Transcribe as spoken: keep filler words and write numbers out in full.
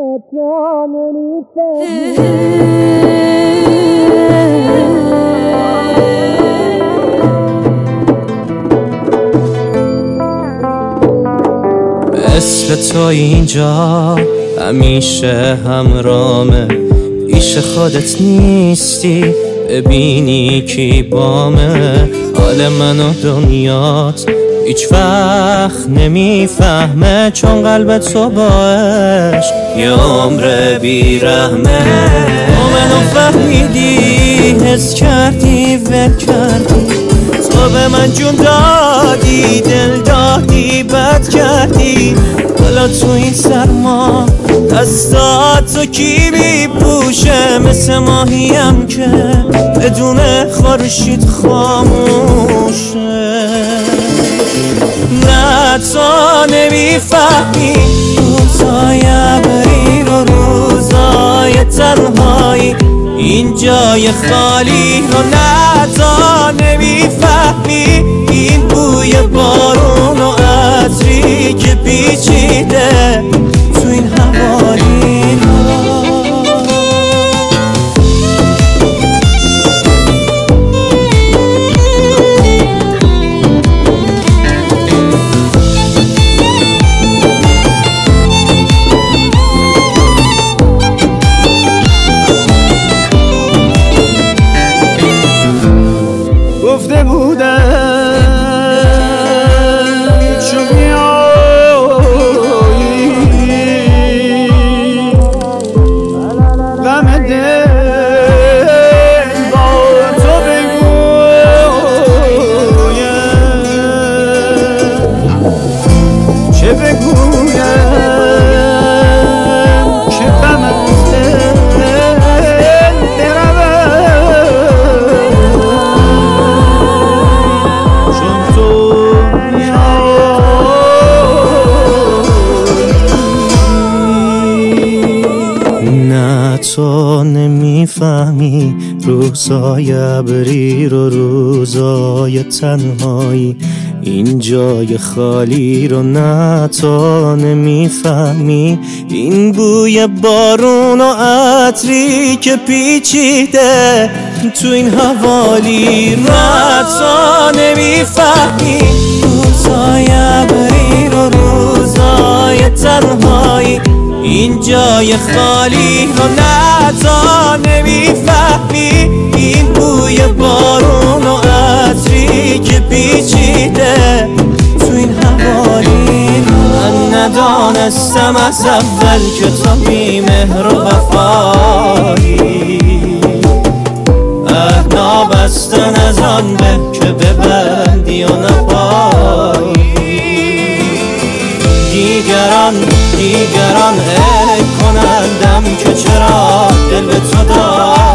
مثل تو اینجا همیشه همرامه، پیش خودت نیستی ببینی کی بامه. حال من و دنیات هیچ وقت نمیفهمه، چون قلب تو با عشق یه عمر بیرحمه. تو منو فهمیدی، حس کردی، ول کردی، تو به من جون دادی، دل دادی، بد کردی. حالا تو این سرما دستاتو کی میپوشه؟ مثل ماهیم که بدون خورشید خاموشه. نه تو نمیفهمی روزای ابری رو، روزای تنهایی، این جای خالی رو. نه تو نمیفهمی این بوی بارون و عطری که پیچیده تو این حوالی رو. گفته بودم چو بیایی غم دل با تو بگویم، چه بگویم که غم از دل تو نمیفهمی روزای ابری رو، روزای تنهایی، این جای خالی رو. نه تو نمیفهمی این بوی بارون و عطری که پیچیده تو این حوالی رو. نه تو نمیفهمی روزای ابری رو، روزای تنهایی، این جای خالی رو. نه تو نمیفهمی این بوی بارون و عطری که پیچیده تو این حوالی رو. من ندانستم از اول که تو بی مهر و وفایی، عهد نابستن از آن به که ببندی و نپایی. دیگران دیگران ای کنندم که چرا دل به تو دار